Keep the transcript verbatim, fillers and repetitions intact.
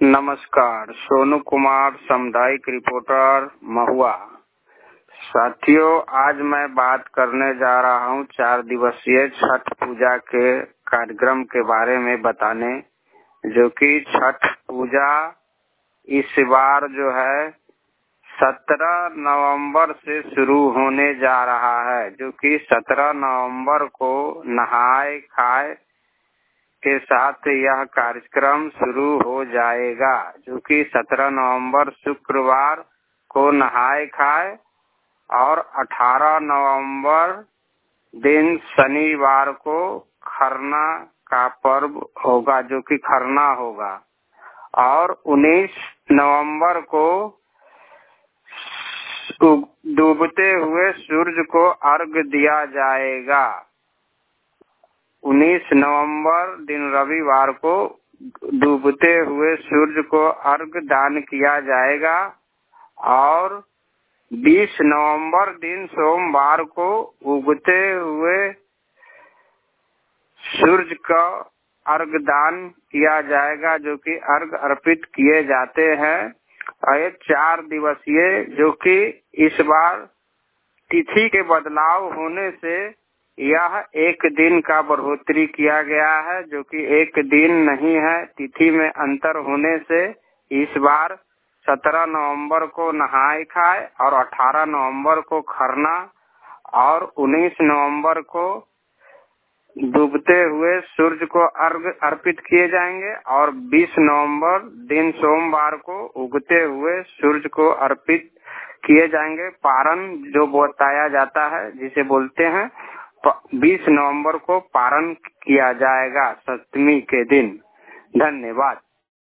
नमस्कार, सोनू कुमार, सामुदायिक रिपोर्टर, महुआ। साथियों, आज मैं बात करने जा रहा हूँ चार दिवसीय छठ पूजा के कार्यक्रम के बारे में बताने, जो कि छठ पूजा इस बार जो है सत्रह नवंबर से शुरू होने जा रहा है, जो कि सत्रह नवंबर को नहाए खाए के साथ यह कार्यक्रम शुरू हो जाएगा, जो कि सत्रह नवंबर शुक्रवार को नहाए खाए और अठारह नवंबर दिन शनिवार को खरना का पर्व होगा, जो कि खरना होगा। और उन्नीस नवंबर को डूबते हुए सूरज को अर्घ दिया जाएगा। उन्नीस नवंबर दिन रविवार को डूबते हुए सूरज को अर्घ दान किया जाएगा और बीस नवंबर दिन सोमवार को उगते हुए सूरज का अर्घ दान किया जाएगा, जो कि अर्घ अर्पित किए जाते हैं। और चार दिवसीय, जो कि इस बार तिथि के बदलाव होने से यह एक दिन का बढ़ोतरी किया गया है, जो कि एक दिन नहीं है। तिथि में अंतर होने से इस बार सत्रह नवंबर को नहाए खाए और अठारह नवंबर को खरना और उन्नीस नवंबर को डूबते हुए सूरज को अर्घ अर्पित किए जाएंगे और बीस नवंबर दिन सोमवार को उगते हुए सूरज को अर्पित किए जाएंगे। पारण जो बताया जाता है, जिसे बोलते हैं, बीस नवंबर को पारण किया जाएगा सप्तमी के दिन। धन्यवाद।